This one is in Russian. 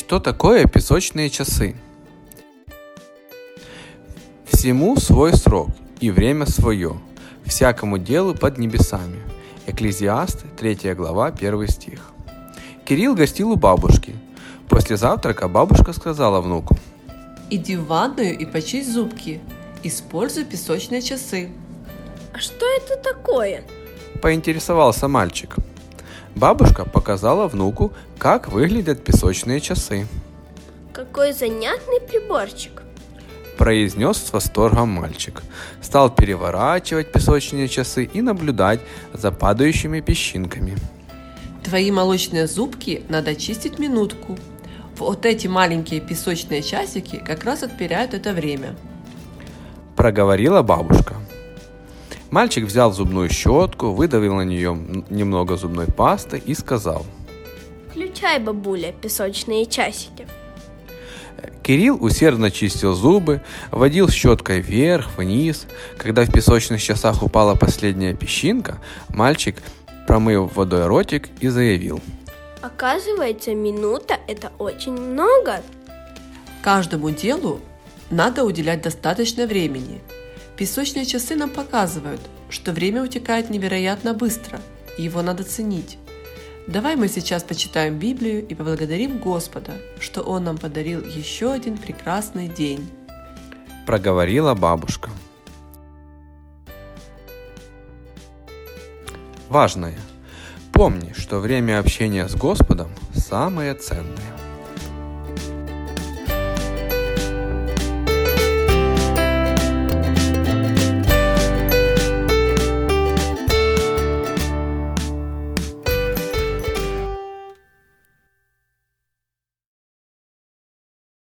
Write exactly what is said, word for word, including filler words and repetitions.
Что такое песочные часы? Всему свой срок и время свое, всякому делу под небесами. Экклезиаст, третья глава, первый стих. Кирилл гостил у бабушки. После завтрака бабушка сказала внуку: «Иди в ванную и почисть зубки. Используй песочные часы». А что это такое? Поинтересовался мальчик. Бабушка показала внуку, как выглядят песочные часы. Какой занятный приборчик. Произнес с восторгом мальчик. Стал переворачивать песочные часы и наблюдать за падающими песчинками. Твои молочные зубки надо чистить минутку. Вот эти маленькие песочные часики как раз отмеряют это время. Проговорила бабушка. Мальчик взял зубную щетку, выдавил на нее немного зубной пасты и сказал: Включай, бабуля, песочные часики. Кирилл усердно чистил зубы, водил щеткой вверх, вниз. Когда в песочных часах упала последняя песчинка, мальчик промыл водой ротик и заявил: Оказывается, минута – это очень много. Каждому делу надо уделять достаточно времени. Песочные часы нам показывают, что время утекает невероятно быстро, и его надо ценить. Давай мы сейчас почитаем Библию и поблагодарим Господа, что Он нам подарил еще один прекрасный день. Проговорила бабушка. Важное. Помни, что время общения с Господом самое ценное.